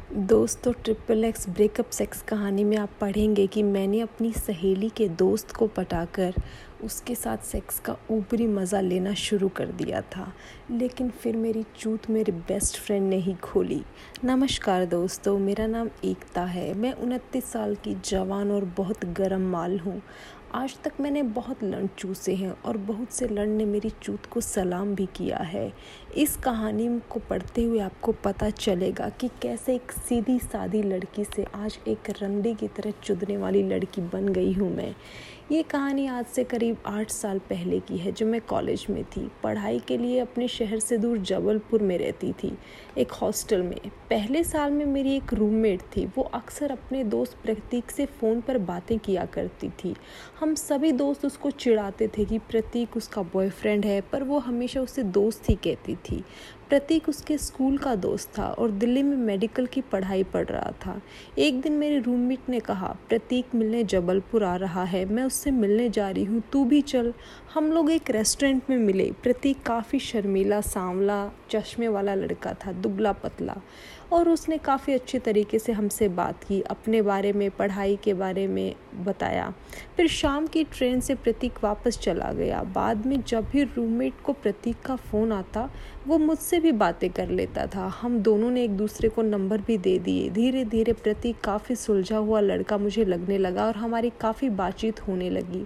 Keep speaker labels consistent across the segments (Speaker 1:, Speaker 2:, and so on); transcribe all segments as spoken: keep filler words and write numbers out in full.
Speaker 1: दोस्तों, triple x breakup sex कहानी में आप पढ़ेंगे कि मैंने अपनी सहेली के दोस्त को पटाकर उसके साथ सेक्स का ऊपरी मज़ा लेना शुरू कर दिया था, लेकिन फिर मेरी चूत मेरे बेस्ट फ्रेंड ने ही खोली। नमस्कार दोस्तों, मेरा नाम एकता है। मैं उनतीस साल की जवान और बहुत गर्म माल हूँ। आज तक मैंने बहुत लड़ चूसे हैं और बहुत से लड़ ने मेरी चूत को सलाम भी किया है। इस कहानी को पढ़ते हुए आपको पता चलेगा कि कैसे एक सीधी सादी लड़की से आज एक रंडी की तरह चुदने वाली लड़की बन गई हूँ मैं। ये कहानी आज से करीब आठ साल पहले की है, जब मैं कॉलेज में थी। पढ़ाई के लिए अपने शहर से दूर जबलपुर में रहती थी, एक हॉस्टल में। पहले साल में मेरी एक रूममेट थी। वो अक्सर अपने दोस्त प्रतीक से फ़ोन पर बातें किया करती थी। हम सभी दोस्त उसको चिढ़ाते थे कि प्रतीक उसका बॉयफ्रेंड है, पर वो हमेशा उसे दोस्त ही कहती थी। प्रतीक उसके स्कूल का दोस्त था और दिल्ली में मेडिकल की पढ़ाई पढ़ रहा था। एक दिन मेरे रूममेट ने कहा, प्रतीक मिलने जबलपुर आ रहा है, मैं उससे मिलने जा रही हूँ, तू भी चल। हम लोग एक रेस्टोरेंट में मिले। प्रतीक काफ़ी शर्मीला, सांवला, चश्मे वाला लड़का था, दुबला पतला, और उसने काफ़ी अच्छे तरीके से हमसे बात की, अपने बारे में, पढ़ाई के बारे में बताया। फिर शाम की ट्रेन से प्रतीक वापस चला गया। बाद में जब भी रूममेट को प्रतीक का फ़ोन आता, वो मुझसे भी बातें कर लेता था। हम दोनों ने एक दूसरे को नंबर भी दे दिए। धीरे धीरे प्रतीक काफ़ी सुलझा हुआ लड़का मुझे लगने लगा और हमारी काफ़ी बातचीत होने लगी।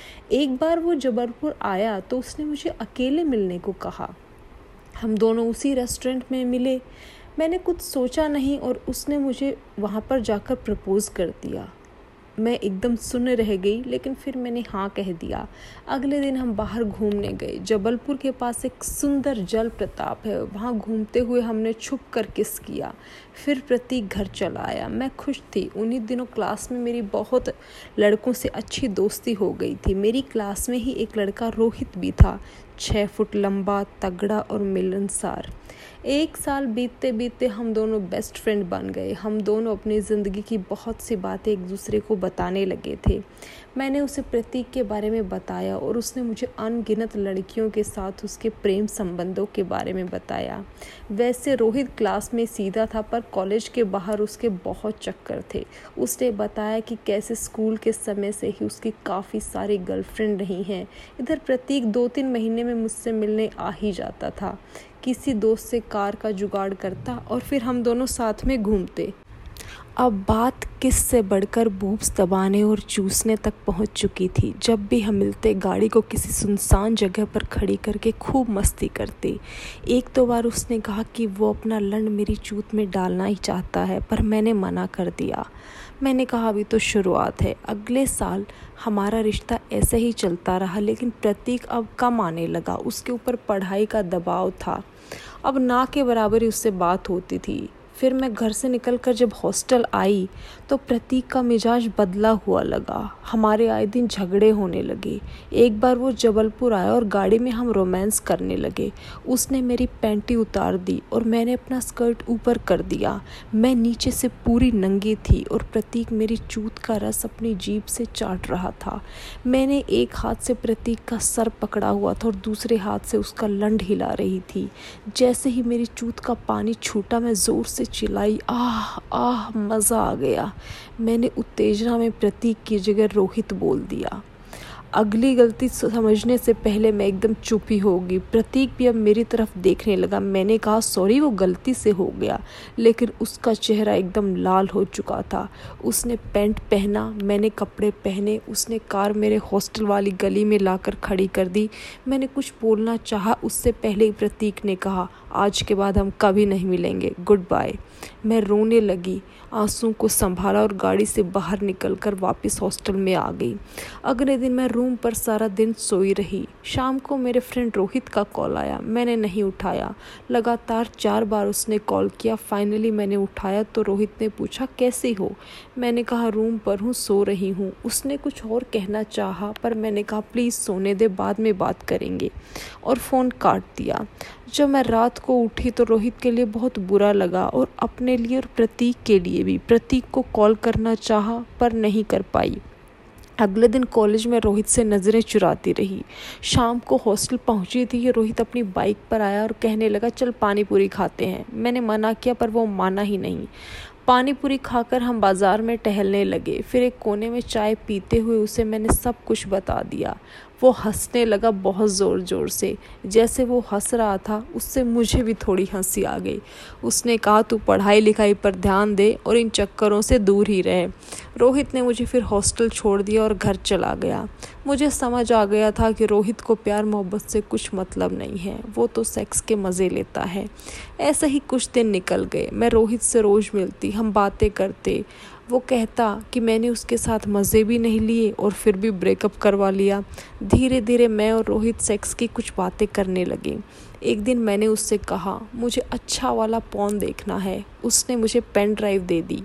Speaker 1: एक बार वो जबलपुर आया तो उसने मुझे अकेले मिलने को कहा। हम दोनों उसी रेस्टोरेंट में मिले। मैंने कुछ सोचा नहीं और उसने मुझे वहाँ पर जाकर प्रपोज़ कर दिया। मैं एकदम सुन्न रह गई, लेकिन फिर मैंने हाँ कह दिया। अगले दिन हम बाहर घूमने गए। जबलपुर के पास एक सुंदर जल प्रताप है, वहाँ घूमते हुए हमने छुप कर किस किया। फिर प्रतीक घर चला आया। मैं खुश थी। उन्हीं दिनों क्लास में मेरी बहुत लड़कों से अच्छी दोस्ती हो गई थी। मेरी क्लास में ही एक लड़का रोहित भी था, छः फुट लंबा, तगड़ा और मिलनसार। एक साल बीतते बीतते हम दोनों बेस्ट फ्रेंड बन गए। हम दोनों अपनी ज़िंदगी की बहुत सी बातें एक दूसरे को बताने लगे थे। मैंने उसे प्रतीक के बारे में बताया और उसने मुझे अनगिनत लड़कियों के साथ उसके प्रेम संबंधों के बारे में बताया। वैसे रोहित क्लास में सीधा था, पर कॉलेज के बाहर उसके बहुत चक्कर थे। उसने बताया कि कैसे स्कूल के समय से ही उसकी काफ़ी सारी गर्लफ्रेंड रही हैं। इधर प्रतीक दो तीन महीने में मुझसे मिलने आ ही जाता था। किसी दोस्त से कार का जुगाड़ करता और फिर हम दोनों साथ में घूमते। अब बात किस से बढ़कर बूब्स दबाने और चूसने तक पहुंच चुकी थी। जब भी हम मिलते, गाड़ी को किसी सुनसान जगह पर खड़ी करके खूब मस्ती करते। एक दो बार उसने कहा कि वो अपना लंड मेरी चूत में डालना ही चाहता है, पर मैंने मना कर दिया। मैंने कहा अभी तो शुरुआत है। अगले साल हमारा रिश्ता ऐसे ही चलता रहा, लेकिन प्रतीक अब कम आने लगा। उसके ऊपर पढ़ाई का दबाव था। अब ना के बराबर ही उससे बात होती थी। फिर मैं घर से निकलकर जब हॉस्टल आई तो प्रतीक का मिजाज बदला हुआ लगा। हमारे आए दिन झगड़े होने लगे। एक बार वो जबलपुर आया और गाड़ी में हम रोमांस करने लगे। उसने मेरी पैंटी उतार दी और मैंने अपना स्कर्ट ऊपर कर दिया। मैं नीचे से पूरी नंगी थी और प्रतीक मेरी चूत का रस अपनी जीभ से चाट रहा था। मैंने एक हाथ से प्रतीक का सर पकड़ा हुआ था और दूसरे हाथ से उसका लंड हिला रही थी। जैसे ही मेरी चूत का पानी छूटा, मैं जोर से चिल्लाई, आह आह, मज़ा आ गया। मैंने उत्तेजना में प्रतीक की जगह रोहित बोल दिया। अगली गलती समझने से पहले मैं एकदम चुप ही हो गई। प्रतीक भी अब मेरी तरफ देखने लगा। मैंने कहा सॉरी, वो गलती से हो गया, लेकिन उसका चेहरा एकदम लाल हो चुका था। उसने पैंट पहना, मैंने कपड़े पहने। उसने कार मेरे हॉस्टल वाली गली में लाकर खड़ी कर दी। मैंने कुछ बोलना चाहा, उससे पहले ही प्रतीक ने कहा, आज के बाद हम कभी नहीं मिलेंगे, गुड बाय। मैं रोने लगी, आंसू को संभाला और गाड़ी से बाहर निकलकर वापस हॉस्टल में आ गई। अगले दिन मैं रूम पर सारा दिन सोई रही। शाम को मेरे फ्रेंड रोहित का कॉल आया। मैंने नहीं उठाया। लगातार चार बार उसने कॉल किया। फाइनली मैंने उठाया तो रोहित ने पूछा, कैसी हो? मैंने कहा रूम पर हूँ, सो रही हूँ। उसने कुछ और कहना चाहा, पर मैंने कहा प्लीज़ सोने दे, बाद में बात करेंगे, और फ़ोन काट दिया। जब मैं रात को उठी तो रोहित के लिए बहुत बुरा लगा और अपने लिए और प्रतीक के लिए भी। प्रतीक को कॉल करना चाहा पर नहीं कर पाई। अगले दिन कॉलेज में रोहित से नज़रें चुराती रही। शाम को हॉस्टल पहुंची थी कि रोहित अपनी बाइक पर आया और कहने लगा, चल पानी पूरी खाते हैं। मैंने मना किया पर वो माना ही नहीं। पानी पूरी खाकर हम बाज़ार में टहलने लगे। फिर एक कोने में चाय पीते हुए उसे मैंने सब कुछ बता दिया। वो हंसने लगा बहुत ज़ोर ज़ोर से। जैसे वो हंस रहा था उससे मुझे भी थोड़ी हंसी आ गई। उसने कहा, तू पढ़ाई लिखाई पर ध्यान दे और इन चक्करों से दूर ही रहे। रोहित ने मुझे फिर हॉस्टल छोड़ दिया और घर चला गया। मुझे समझ आ गया था कि रोहित को प्यार मोहब्बत से कुछ मतलब नहीं है, वो तो सेक्स के मज़े लेता है। ऐसे ही कुछ दिन निकल गए। मैं रोहित से रोज़ मिलती, हम बातें करते। वो कहता कि मैंने उसके साथ मज़े भी नहीं लिए और फिर भी ब्रेकअप करवा लिया। धीरे धीरे मैं और रोहित सेक्स की कुछ बातें करने लगे। एक दिन मैंने उससे कहा, मुझे अच्छा वाला पॉर्न देखना है। उसने मुझे पेन ड्राइव दे दी।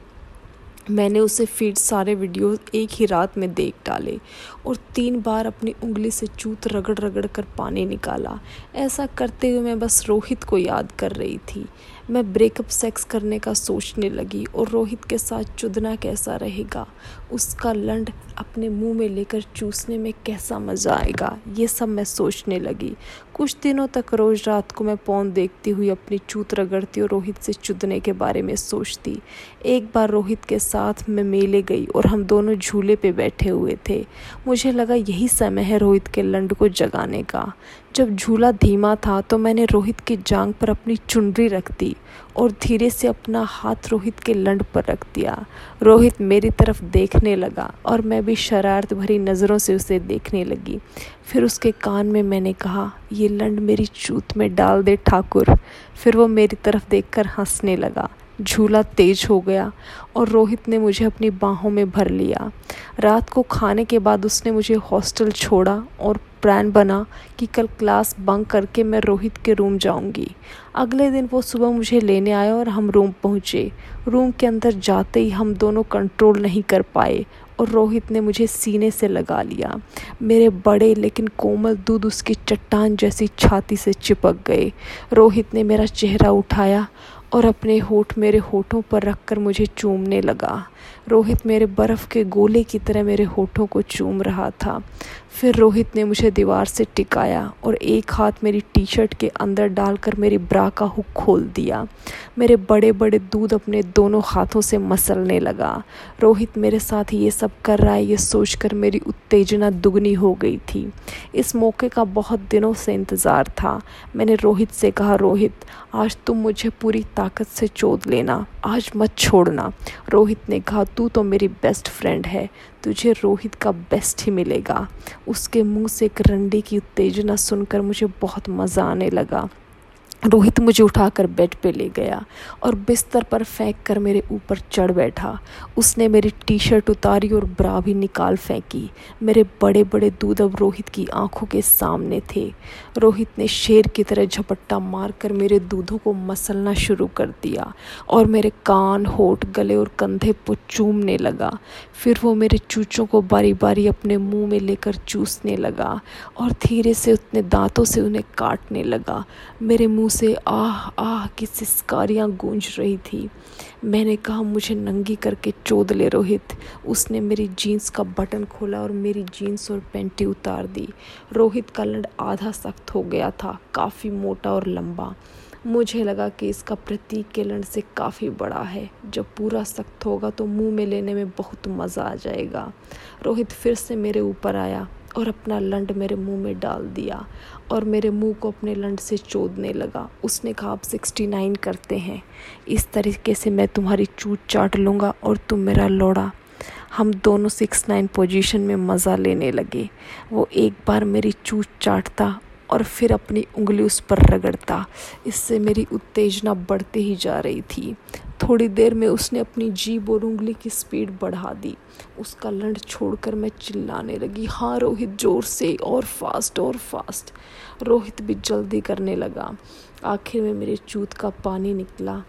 Speaker 1: मैंने उसे फीड सारे वीडियो एक ही रात में देख डाले और तीन बार अपनी उंगली से चूत रगड़ रगड़ कर पानी निकाला। ऐसा करते हुए मैं बस रोहित को याद कर रही थी। मैं ब्रेकअप सेक्स करने का सोचने लगी और रोहित के साथ चुदना कैसा रहेगा, उसका लंड अपने मुंह में लेकर चूसने में कैसा मज़ा आएगा, ये सब मैं सोचने लगी। कुछ दिनों तक रोज़ रात को मैं पॉर्न देखती हुई अपनी चूत रगड़ती और रोहित से चुदने के बारे में सोचती। एक बार रोहित के साथ मैं मेले गई और हम दोनों झूले पे बैठे हुए थे। मुझे लगा यही समय है रोहित के लंड को जगाने का। जब झूला धीमा था तो मैंने रोहित की जांघ पर अपनी चुनरी रख दी और धीरे से अपना हाथ रोहित के लंड पर रख दिया। रोहित मेरी तरफ देखने लगा और मैं भी शरारत भरी नज़रों से उसे देखने लगी। फिर उसके कान में मैंने कहा, ये लंड मेरी चूत में डाल दे ठाकुर। फिर वो मेरी तरफ देखकर हंसने लगा। झूला तेज हो गया और रोहित ने मुझे अपनी बाहों में भर लिया। रात को खाने के बाद उसने मुझे हॉस्टल छोड़ा और प्लान बना कि कल क्लास बंक करके मैं रोहित के रूम जाऊंगी। अगले दिन वो सुबह मुझे लेने आया और हम रूम पहुंचे। रूम के अंदर जाते ही हम दोनों कंट्रोल नहीं कर पाए और रोहित ने मुझे सीने से लगा लिया। मेरे बड़े लेकिन कोमल दूध उसकी चट्टान जैसी छाती से चिपक गए। रोहित ने मेरा चेहरा उठाया और अपने होठ मेरे होठों पर रखकर मुझे चूमने लगा। रोहित मेरे बर्फ़ के गोले की तरह मेरे होठों को चूम रहा था। फिर रोहित ने मुझे दीवार से टिकाया और एक हाथ मेरी टी शर्ट के अंदर डालकर मेरी ब्रा का हुक खोल दिया। मेरे बड़े बड़े दूध अपने दोनों हाथों से मसलने लगा। रोहित मेरे साथ ये सब कर रहा है ये सोचकर मेरी उत्तेजना दुगनी हो गई थी। इस मौके का बहुत दिनों से इंतज़ार था। मैंने रोहित से कहा, रोहित आज तुम मुझे पूरी ताकत से चोद लेना, आज मत छोड़ना। रोहित ने कहा, तू तो मेरी बेस्ट फ्रेंड है, तुझे रोहित का बेस्ट ही मिलेगा। उसके मुंह से एक रंडी की उत्तेजना सुनकर मुझे बहुत मज़ा आने लगा। रोहित मुझे उठाकर बेड पे ले गया और बिस्तर पर फेंक कर मेरे ऊपर चढ़ बैठा। उसने मेरी टी शर्ट उतारी और ब्रा भी निकाल फेंकी। मेरे बड़े बड़े दूध अब रोहित की आंखों के सामने थे। रोहित ने शेर की तरह झपट्टा मारकर मेरे दूधों को मसलना शुरू कर दिया और मेरे कान, होठ, गले और कंधे पर चूमने लगा। फिर वो मेरे चूचों को बारी बारी अपने मुंह में लेकर चूसने लगा और धीरे से अपने दांतों से उन्हें काटने लगा। मेरे मुंह से आह आह की सिसकारियाँ गूंज रही थी। मैंने कहा, मुझे नंगी करके चोद ले रोहित। उसने मेरी जीन्स का बटन खोला और मेरी जीन्स और पैंटी उतार दी। रोहित का लंड आधा सख्त हो गया था, काफ़ी मोटा और लंबा। मुझे लगा कि इसका प्रतीक के लंड से काफ़ी बड़ा है। जब पूरा सख्त होगा तो मुंह में लेने में बहुत मज़ा आ जाएगा। रोहित फिर से मेरे ऊपर आया और अपना लंड मेरे मुंह में डाल दिया और मेरे मुंह को अपने लंड से चोदने लगा। उसने कहा, अब सिक्सटी नाइन करते हैं, इस तरीके से मैं तुम्हारी चूत चाट लूँगा और तुम मेरा लौड़ा। हम दोनों सिक्स नाइन पोजीशन में मज़ा लेने लगे। वो एक बार मेरी चूत चाटता और फिर अपनी उंगली उस पर रगड़ता। इससे मेरी उत्तेजना बढ़ती ही जा रही थी। थोड़ी देर में उसने अपनी जीभ और उंगली की स्पीड बढ़ा दी। उसका लंड छोड़कर मैं चिल्लाने लगी, हाँ रोहित, ज़ोर से और फास्ट और फास्ट। रोहित भी जल्दी करने लगा। आखिर में मेरे चूत का पानी निकला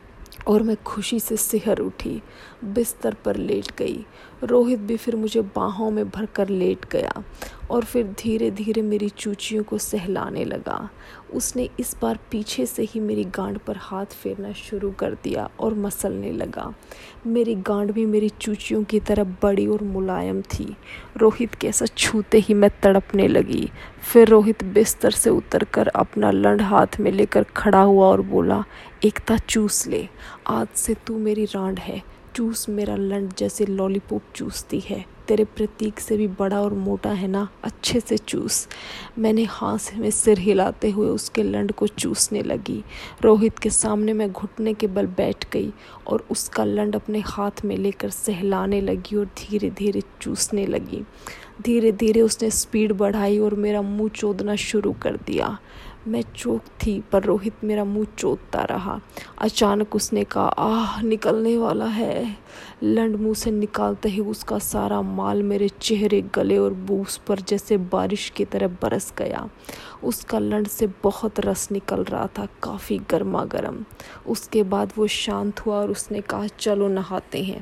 Speaker 1: और मैं खुशी से सिहर उठी, बिस्तर पर लेट गई। रोहित भी फिर मुझे बाहों में भरकर लेट गया। और फिर धीरे धीरे मेरी चूचियों को सहलाने लगा। उसने इस बार पीछे से ही मेरी गांड पर हाथ फेरना शुरू कर दिया और मसलने लगा। मेरी गांड भी मेरी चूचियों की तरह बड़ी और मुलायम थी। रोहित के ऐसा छूते ही मैं तड़पने लगी। फिर रोहित बिस्तर से उतरकर अपना लंड हाथ में लेकर खड़ा हुआ और बोला, एकता चूस ले, आज से तू मेरी रांड है, चूस मेरा लंड जैसे लॉलीपॉप चूसती है, तेरे प्रतीक से भी बड़ा और मोटा है ना, अच्छे से चूस। मैंने हाथ में सिर हिलाते हुए उसके लंड को चूसने लगी। रोहित के सामने मैं घुटने के बल बैठ गई और उसका लंड अपने हाथ में लेकर सहलाने लगी और धीरे धीरे चूसने लगी। धीरे धीरे उसने स्पीड बढ़ाई और मेरा मुंह चोदना शुरू कर दिया। मैं चौंक थी पर रोहित मेरा मुंह चोदता रहा। अचानक उसने कहा, आह निकलने वाला है। लंड मुंह से निकालते ही उसका सारा माल मेरे चेहरे, गले और बूस पर जैसे बारिश की तरह बरस गया। उसका लंड से बहुत रस निकल रहा था, काफ़ी गर्मा गर्म। उसके बाद वो शांत हुआ और उसने कहा, चलो नहाते हैं।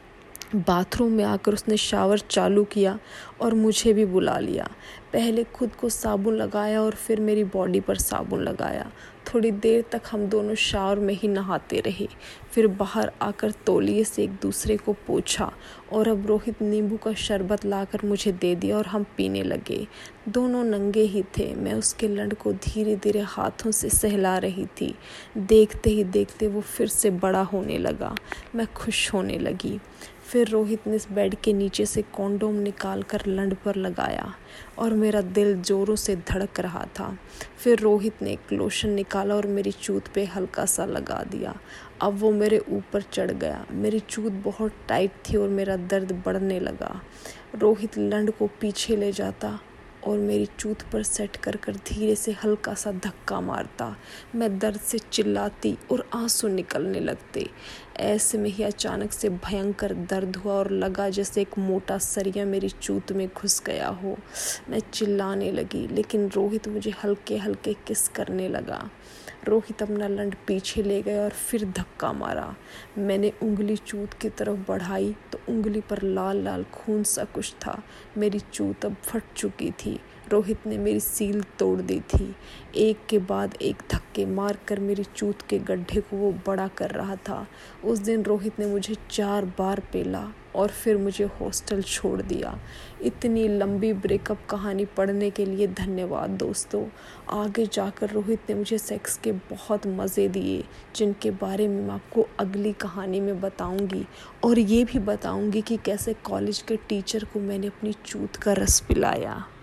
Speaker 1: बाथरूम में आकर उसने शावर चालू किया और मुझे भी बुला लिया। पहले खुद को साबुन लगाया और फिर मेरी बॉडी पर साबुन लगाया। थोड़ी देर तक हम दोनों शावर में ही नहाते रहे। फिर बाहर आकर तौलिए से एक दूसरे को पोंछा और अब रोहित नींबू का शरबत लाकर मुझे दे दिया और हम पीने लगे। दोनों नंगे ही थे। मैं उसके लंड को धीरे धीरे हाथों से सहला रही थी। देखते ही देखते वो फिर से बड़ा होने लगा। मैं खुश होने लगी। फिर रोहित ने इस बेड के नीचे से कॉन्डोम निकाल कर लंड पर लगाया और मेरा दिल जोरों से धड़क रहा था। फिर रोहित ने एक लोशन निकाला और मेरी चूत पे हल्का सा लगा दिया। अब वो मेरे ऊपर चढ़ गया। मेरी चूत बहुत टाइट थी और मेरा दर्द बढ़ने लगा। रोहित लंड को पीछे ले जाता और मेरी चूत पर सेट कर कर धीरे से हल्का सा धक्का मारता। मैं दर्द से चिल्लाती और आंसू निकलने लगते। ऐसे में ही अचानक से भयंकर दर्द हुआ और लगा जैसे एक मोटा सरिया मेरी चूत में घुस गया हो। मैं चिल्लाने लगी लेकिन रोहित मुझे हल्के हल्के किस करने लगा। रोहित अपना लंड पीछे ले गया और फिर धक्का मारा। मैंने उंगली चूत की तरफ बढ़ाई तो उंगली पर लाल लाल खून सा कुछ था। मेरी चूत अब फट चुकी थी। रोहित ने मेरी सील तोड़ दी थी। एक के बाद एक धक्के मारकर मेरी चूत के गड्ढे को वो बड़ा कर रहा था। उस दिन रोहित ने मुझे चार बार पेला और फिर मुझे हॉस्टल छोड़ दिया। इतनी लंबी ब्रेकअप कहानी पढ़ने के लिए धन्यवाद दोस्तों। आगे जाकर रोहित ने मुझे सेक्स के बहुत मज़े दिए जिनके बारे में मैं आपको अगली कहानी में बताऊंगी और ये भी बताऊंगी कि कैसे कॉलेज के टीचर को मैंने अपनी चूत का रस पिलाया।